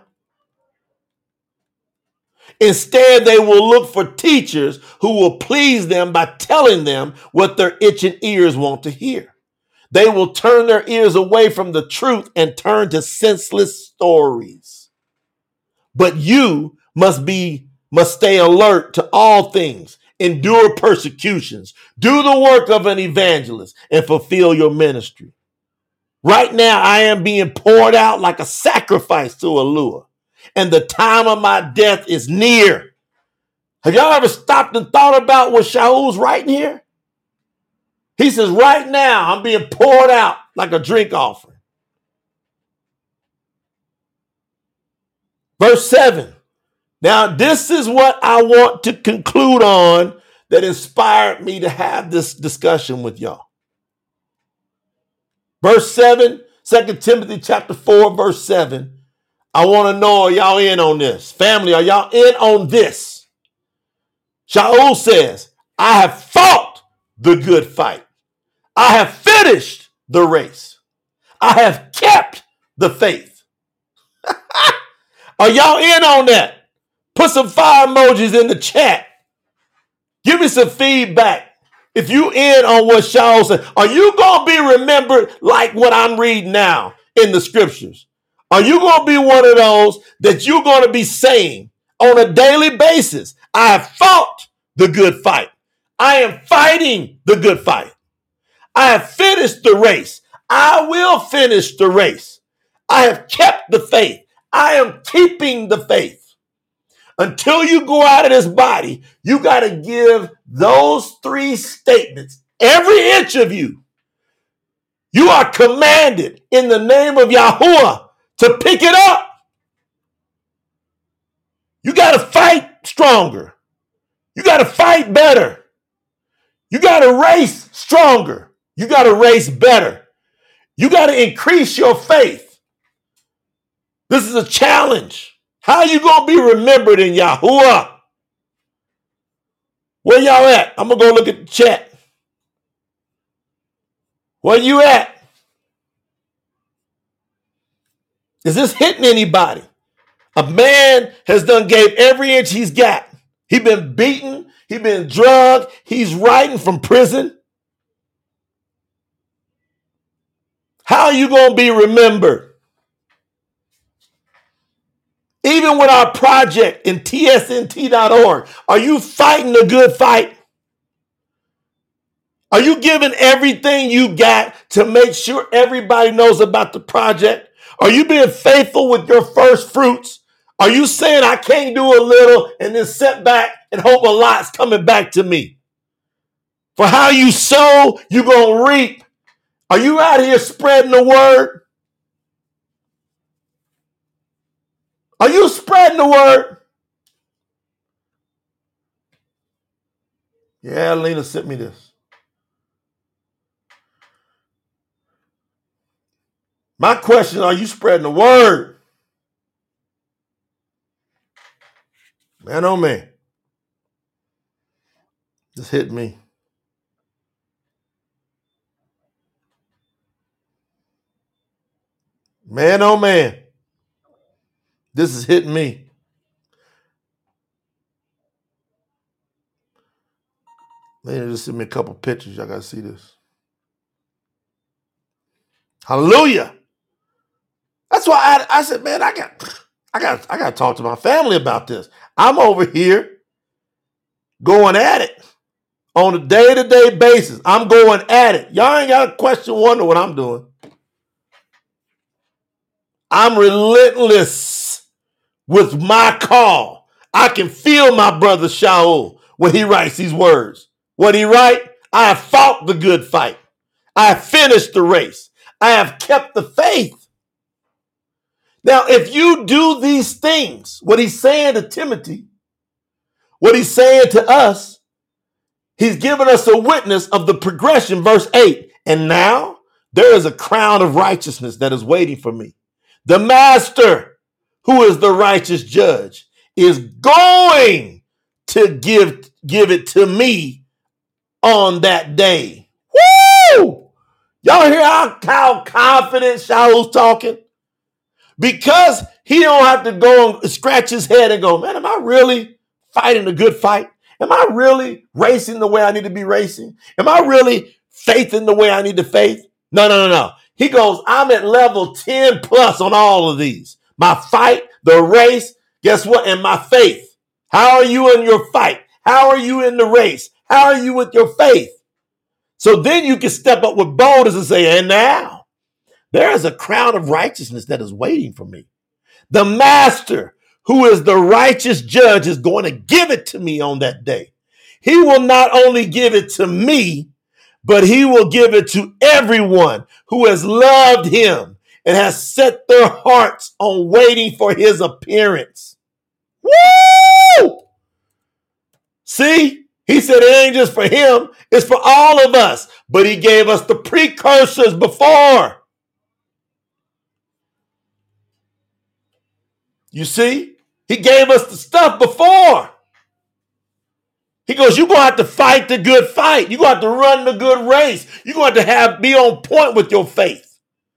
Instead, they will look for teachers who will please them by telling them what their itching ears want to hear. They will turn their ears away from the truth and turn to senseless stories. But you must be, must stay alert to all things, endure persecutions, do the work of an evangelist, and fulfill your ministry. Right now, I am being poured out like a sacrifice to Yahuwah, and the time of my death is near. Have y'all ever stopped and thought about what Shaul's writing here? He says, right now, I'm being poured out like a drink offering. Verse seven. Now, this is what I want to conclude on that inspired me to have this discussion with y'all. Verse seven, Second Timothy chapter four, verse seven. I want to know, are y'all in on this? Family, are y'all in on this? Shaul says, I have fought the good fight. I have finished the race. I have kept the faith. Are y'all in on that? Put some fire emojis in the chat. Give me some feedback. If you in on what Shaul said, are you going to be remembered like what I'm reading now in the scriptures? Are you going to be one of those that you're going to be saying on a daily basis, I have fought the good fight. I am fighting the good fight. I have finished the race. I will finish the race. I have kept the faith. I am keeping the faith. Until you go out of this body, you got to give those three statements, every inch of you. You are commanded in the name of Yahuwah to pick it up. You got to fight stronger. You got to fight better. You got to race stronger. You got to race better. You got to increase your faith. This is a challenge. How are you going to be remembered in Yahuwah? Where y'all at? I'm going to go look at the chat. Where you at? Is this hitting anybody? A man has done gave every inch he's got. He been beaten. He been drugged. He's writing from prison. How are you going to be remembered? Even with our project in T S N T dot org, are you fighting the good fight? Are you giving everything you got to make sure everybody knows about the project? Are you being faithful with your first fruits? Are you saying I can't do a little and then sit back and hope a lot's coming back to me? For how you sow, you're going to reap. Are you out here spreading the word? Are you spreading the word? Yeah, Lena sent me this. My question, are you spreading the word? Man, oh man. This hit me. Man, oh man. This is hitting me. Lena just sent me a couple pictures. Y'all got to see this. Hallelujah. That's why I, I said, man, I got, I got, I got to talk to my family about this. I'm over here going at it on a day-to-day basis. I'm going at it. Y'all ain't got to question, wonder what I'm doing. I'm relentless with my call. I can feel my brother Shaul when he writes these words. What he write? I have fought the good fight. I have finished the race. I have kept the faith. Now, if you do these things, what he's saying to Timothy, what he's saying to us, he's given us a witness of the progression, verse eight. And now there is a crown of righteousness that is waiting for me. The master, who is the righteous judge, is going to give, give it to me on that day. Woo! Y'all hear how, how confident Shaul's talking? Because he don't have to go and scratch his head and go, man, am I really fighting a good fight? Am I really racing the way I need to be racing? Am I really faithing the way I need to faith? No, no, no, no. He goes, I'm at level ten plus on all of these. My fight, the race, guess what? And my faith. How are you in your fight? How are you in the race? How are you with your faith? So then you can step up with boldness and say, and now there is a crown of righteousness that is waiting for me. The master, who is the righteous judge, is going to give it to me on that day. He will not only give it to me, but he will give it to everyone who has loved him and has set their hearts on waiting for his appearance. Woo! See, he said it ain't just for him, it's for all of us, but he gave us the precursors before. You see, he gave us the stuff before. He goes, you're going to have to fight the good fight. You're going to have to run the good race. You're going to have to be on point with your faith.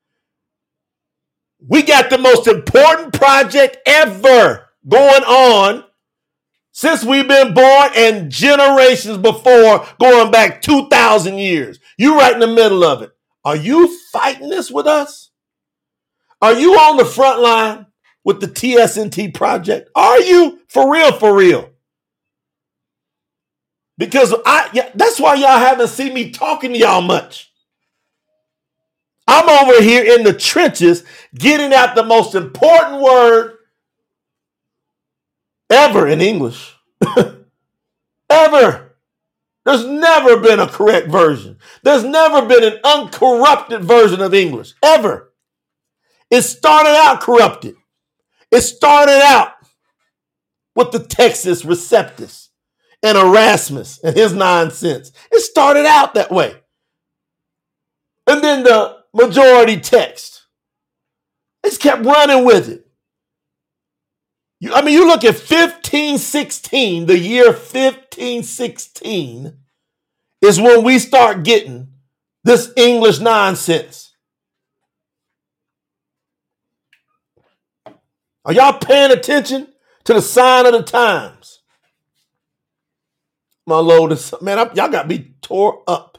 We got the most important project ever going on since we've been born and generations before, going back two thousand years. You're right in the middle of it. Are you fighting this with us? Are you on the front line with the T S N T project? Are you for real, for real? Because I, yeah, that's why y'all haven't seen me talking to y'all much. I'm over here in the trenches getting out the most important word ever in English. Ever. There's never been a correct version. There's never been an uncorrupted version of English. Ever. It started out corrupted. It started out with the Textus Receptus and Erasmus and his nonsense. It started out that way. And then the majority text. It's kept running with it. You, I mean, you look at fifteen sixteen, the year fifteen sixteen is when we start getting this English nonsense. Are y'all paying attention to the sign of the times? My Lord, man, I, y'all got me tore up.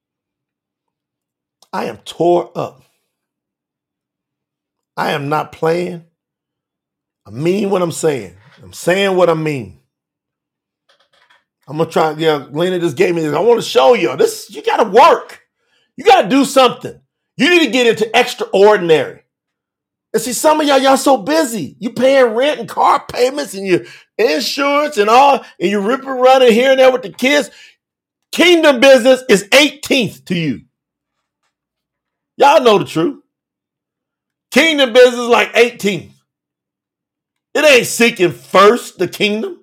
I am tore up. I am not playing. I mean what I'm saying. I'm saying what I mean. I'm going to try. Yeah, Lena just gave me this. I want to show you this. You got to work. You got to do something. You need to get into extraordinary. And see, some of y'all, y'all so busy. You paying rent and car payments and your insurance and all, and you ripping running here and there with the kids. Kingdom business is eighteenth to you. Y'all know the truth. Kingdom business is like eighteenth. It ain't seeking first the kingdom.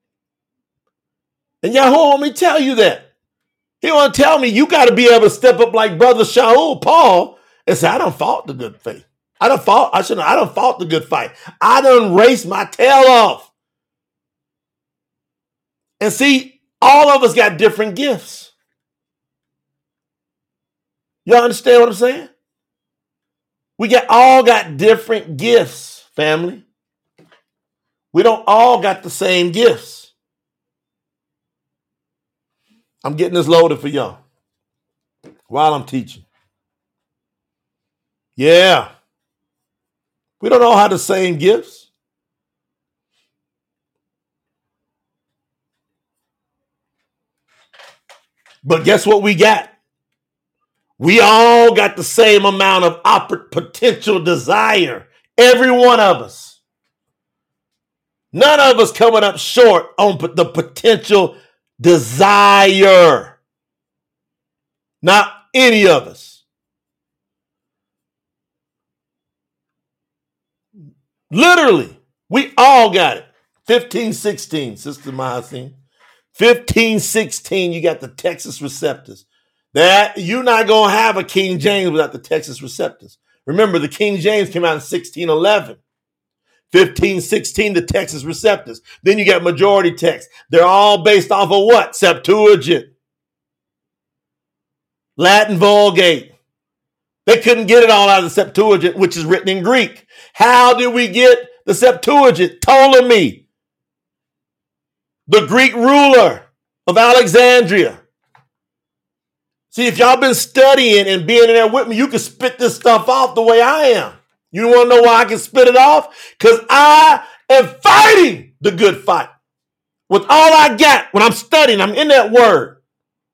And Yahweh want me to tell you that. He want to tell me you got to be able to step up like Brother Shaul, Paul, and say, I done fought the good faith. I done fought, I shouldn't, I done fought the good fight. I done raced my tail off. And see, all of us got different gifts. Y'all understand what I'm saying? We got all got different gifts, family. We don't all got the same gifts. I'm getting this loaded for y'all while I'm teaching. Yeah. We don't all have the same gifts. But guess what we got? We all got the same amount of oppor- potential desire. Every one of us. None of us coming up short on p- the potential desire. Not any of us. Literally, we all got it. fifteen sixteen, Sister Mahasine. fifteen sixteen, you got the Texas Receptors. That you're not going to have a King James without the Texas Receptors. Remember, the King James came out in sixteen eleven. fifteen sixteen, the Texas Receptors. Then you got majority text. They're all based off of what? Septuagint. Latin Vulgate. They couldn't get it all out of the Septuagint, which is written in Greek. How did we get the Septuagint? Ptolemy, the Greek ruler of Alexandria. See, if y'all been studying and being in there with me, you can spit this stuff off the way I am. You want to know why I can spit it off? Because I am fighting the good fight. With all I got, when I'm studying, I'm in that word.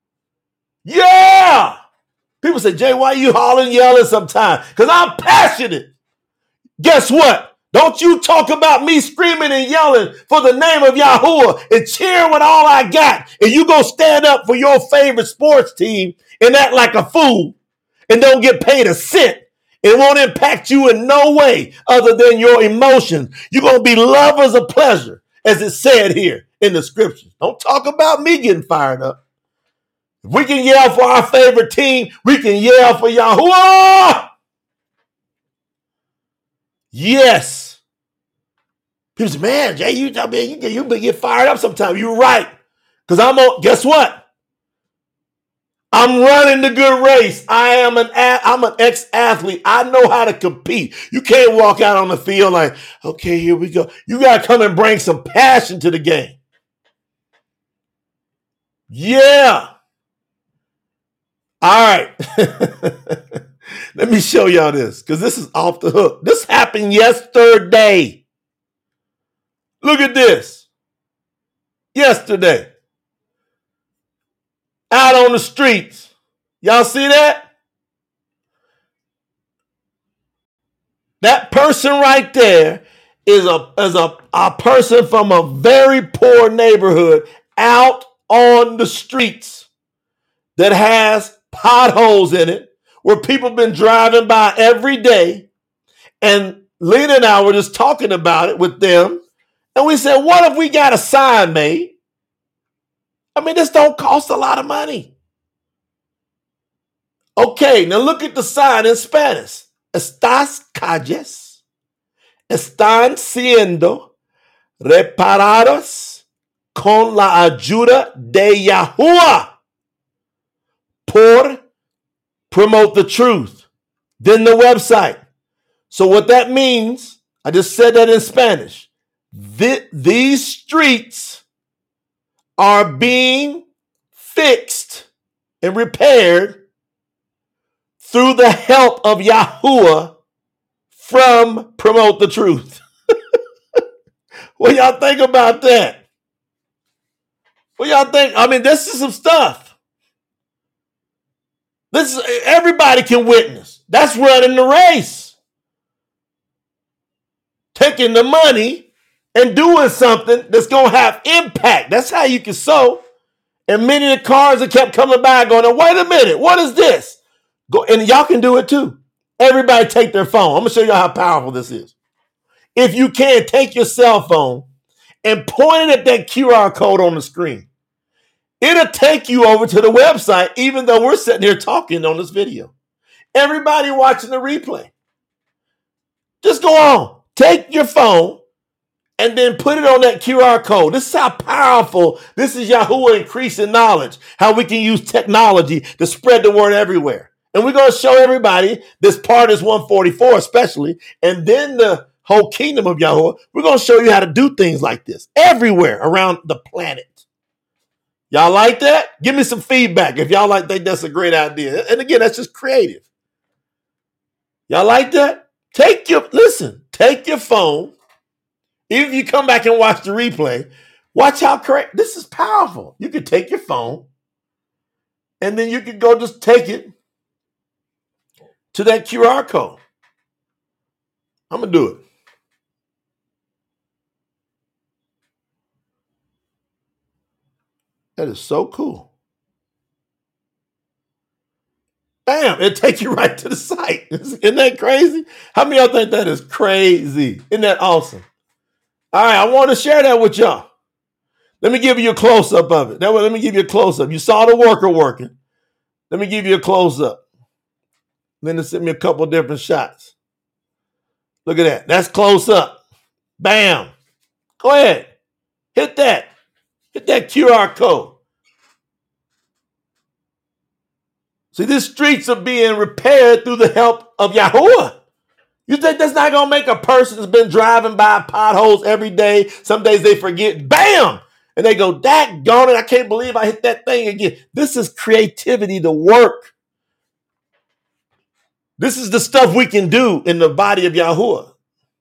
Yeah! People say, Jay, why are you hollering, yelling sometimes? Because I'm passionate. Guess what? Don't you talk about me screaming and yelling for the name of Yahuwah and cheering with all I got. And you go stand up for your favorite sports team and act like a fool and don't get paid a cent. It won't impact you in no way other than your emotions. You're going to be lovers of pleasure, as it said here in the scriptures. Don't talk about me getting fired up. If we can yell for our favorite team, we can yell for Yahuwah. Yes. People say, man, Jay, you, I mean, you, get, you get fired up sometimes. You're right. Because I'm on, guess what? I'm running the good race. I am an I'm an ex-athlete. I know how to compete. You can't walk out on the field like, okay, here we go. You got to come and bring some passion to the game. Yeah. All right. Let me show y'all this because this is off the hook. This happened yesterday. Look at this. Yesterday. Out on the streets. Y'all see that? That person right there is a, is a, a person from a very poor neighborhood out on the streets that has potholes in it where people been driving by every day. And Lena and I were just talking about it with them. And we said, what if we got a sign made? I mean, this don't cost a lot of money. Okay, now look at the sign in Spanish. Estas calles están siendo reparadas con la ayuda de Yahuwah por promote the truth. Then the website. So what that means, I just said that in Spanish. Th- these streets are being fixed and repaired through the help of Yahuwah from Promote the Truth. What y'all think about that? What y'all think? I mean, this is some stuff. This is, everybody can witness. That's running the race. Taking the money and doing something that's going to have impact. That's how you can sow. And many of the cars that kept coming by going, oh, wait a minute, what is this? Go, and y'all can do it too. Everybody take their phone. I'm going to show you how powerful this is. If you can, take your cell phone and point it at that Q R code on the screen. It'll take you over to the website, even though we're sitting here talking on this video. Everybody watching the replay. Just go on. Take your phone and then put it on that Q R code. This is how powerful, this is Yahuwah increasing knowledge, how we can use technology to spread the word everywhere. And we're going to show everybody this part is one forty-four especially, and then the whole kingdom of Yahuwah. We're going to show you how to do things like this everywhere around the planet. Y'all like that? Give me some feedback if y'all like think that's a great idea. And again, that's just creative. Y'all like that? Take your, listen, take your phone. Even if you come back and watch the replay, watch how correct, this is powerful. You can take your phone and then you can go just take it to that Q R code. I'm going to do it. That is so cool. Bam, it takes you right to the site. Isn't that crazy? How many of y'all think that is crazy? Isn't that awesome? All right, I want to share that with y'all. Let me give you a close-up of it. That way, let me give you a close-up. You saw the worker working. Let me give you a close-up. Then it sent me a couple different shots. Look at that. That's close-up. Bam. Go ahead. Hit that. Hit that Q R code. See, these streets are being repaired through the help of Yahuwah. You think that's not going to make a person that's been driving by potholes every day? Some days they forget, bam! And they go, daggone it, I can't believe I hit that thing again. This is creativity to work. This is the stuff we can do in the body of Yahuwah.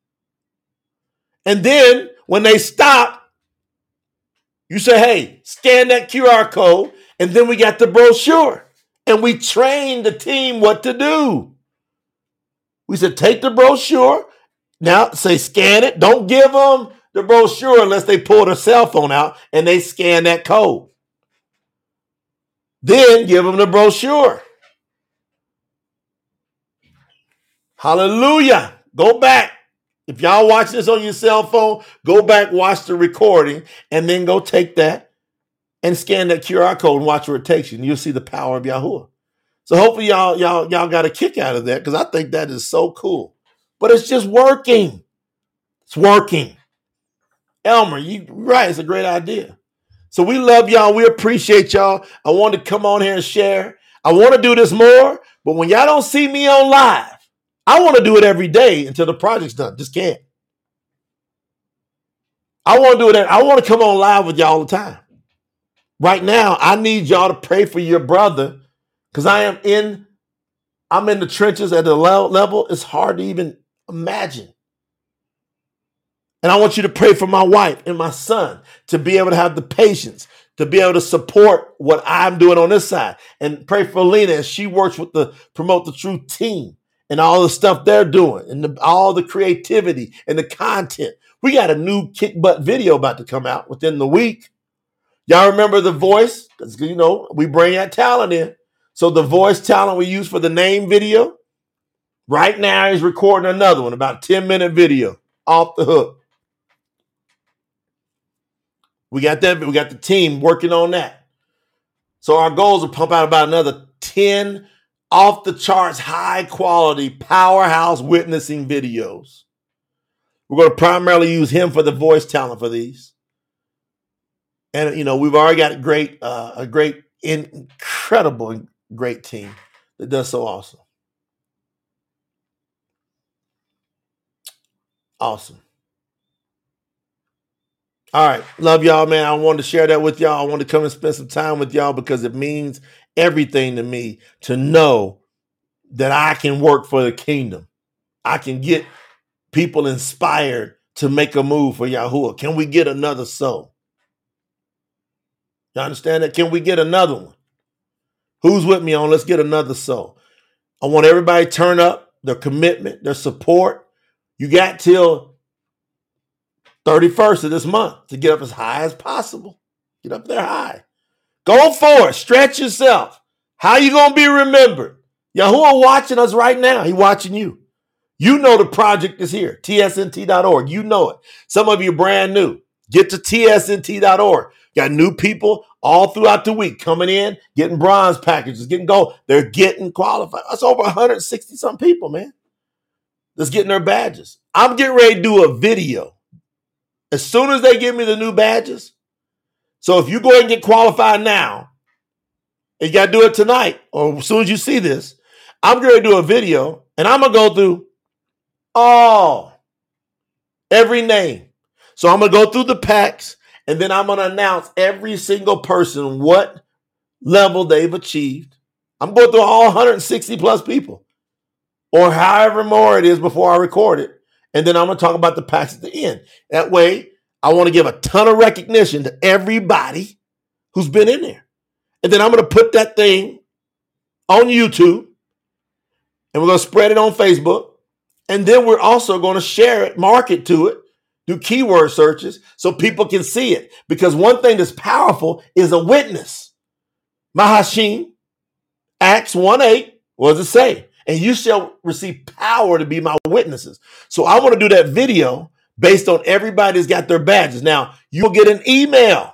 And then when they stop, you say, hey, scan that Q R code, and then we got the brochure. And we train the team what to do. We said, take the brochure. Now, say scan it. Don't give them the brochure unless they pull their cell phone out and they scan that code. Then give them the brochure. Hallelujah. Go back. If y'all watch this on your cell phone, go back, watch the recording, and then go take that and scan that Q R code and watch where it takes you. And you'll see the power of Yahuwah. So hopefully y'all, y'all, y'all got a kick out of that because I think that is so cool. But it's just working. It's working. Elmer, you right. It's a great idea. So we love y'all. We appreciate y'all. I want to come on here and share. I want to do this more, but when y'all don't see me on live, I want to do it every day until the project's done. Just can't. I want to do it. I want to come on live with y'all all the time. Right now, I need y'all to pray for your brother because I am in, I'm in the trenches at the level it's hard to even imagine. And I want you to pray for my wife and my son to be able to have the patience, to be able to support what I'm doing on this side. And pray for Lena as she works with the Promote the Truth team and all the stuff they're doing and the, all the creativity and the content. We got a new kick butt video about to come out within the week. Y'all remember The Voice? Because, you know, we bring that talent in. So The Voice talent we use for the name video, right now he's recording another one, about ten minute video, off the hook. We got that. We got the team working on that. So our goal is to pump out about another ten off the charts, high quality, powerhouse witnessing videos. We're going to primarily use him for the voice talent for these. And, you know, we've already got a great, uh, a great, incredible, great team that does so awesome. Awesome. All right. Love y'all, man. I wanted to share that with y'all. I wanted to come and spend some time with y'all because it means everything to me to know that I can work for the kingdom. I can get people inspired to make a move for Yahuwah? Can we get another soul? You understand that? Can we get another one? Who's with me on let's get another soul? I want everybody to turn up their commitment, their support. You got till thirty-first of this month to get up as high as possible. Get up there high. Go for it. Stretch yourself. How you going to be remembered? Yahuwah watching us right now. He watching you. You know the project is here. T S N T dot org. You know it. Some of you brand new. Get to T S N T dot org. Got new people all throughout the week coming in, getting bronze packages, getting gold. They're getting qualified. That's over one hundred sixty some people, man. That's getting their badges. I'm getting ready to do a video. As soon as they give me the new badges. So if you go ahead and get qualified now, and you got to do it tonight, or as soon as you see this, I'm going to do a video, and I'm going to go through all, every name. So I'm going to go through the packs, and then I'm going to announce every single person what level they've achieved. I'm going through all one hundred sixty plus people, or however more it is before I record it. And then I'm going to talk about the packs at the end. That way, I want to give a ton of recognition to everybody who's been in there. And then I'm going to put that thing on YouTube, and we're going to spread it on Facebook. And then we're also going to share it, market to it, do keyword searches so people can see it. Because one thing that's powerful is a witness. Mahashim, Acts one eight, what does it say? And you shall receive power to be my witnesses. So I want to do that video based on everybody that's got their badges. Now, you'll get an email.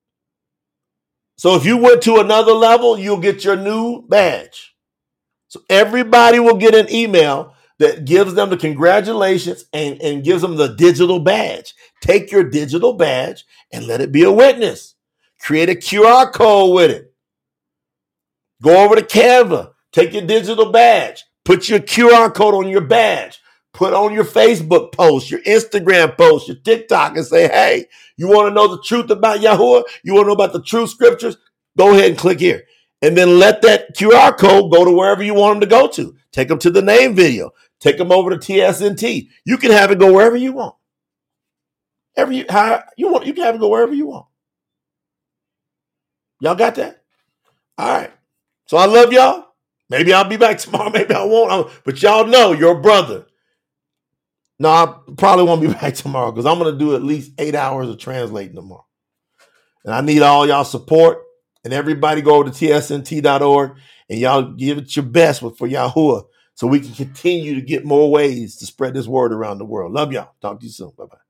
So if you went to another level, you'll get your new badge. So everybody will get an email that gives them the congratulations and, and gives them the digital badge. Take your digital badge and let it be a witness. Create a Q R code with it. Go over to Canva. Take your digital badge. Put your Q R code on your badge. Put on your Facebook post, your Instagram post, your TikTok, and say, hey, you want to know the truth about Yahuwah? You want to know about the true scriptures? Go ahead and click here. And then let that Q R code go to wherever you want them to go to. Take them to the name video. Take them over to T S N T. You can have it go wherever you want. Every how you want, you can have it go wherever you want. Y'all got that? All right. So I love y'all. Maybe I'll be back tomorrow. Maybe I won't. But y'all know your brother. No, I probably won't be back tomorrow because I'm going to do at least eight hours of translating tomorrow. And I need all y'all support. And everybody go over to T S N T dot org and y'all give it your best for Yahuwah so we can continue to get more ways to spread this word around the world. Love y'all. Talk to you soon. Bye-bye.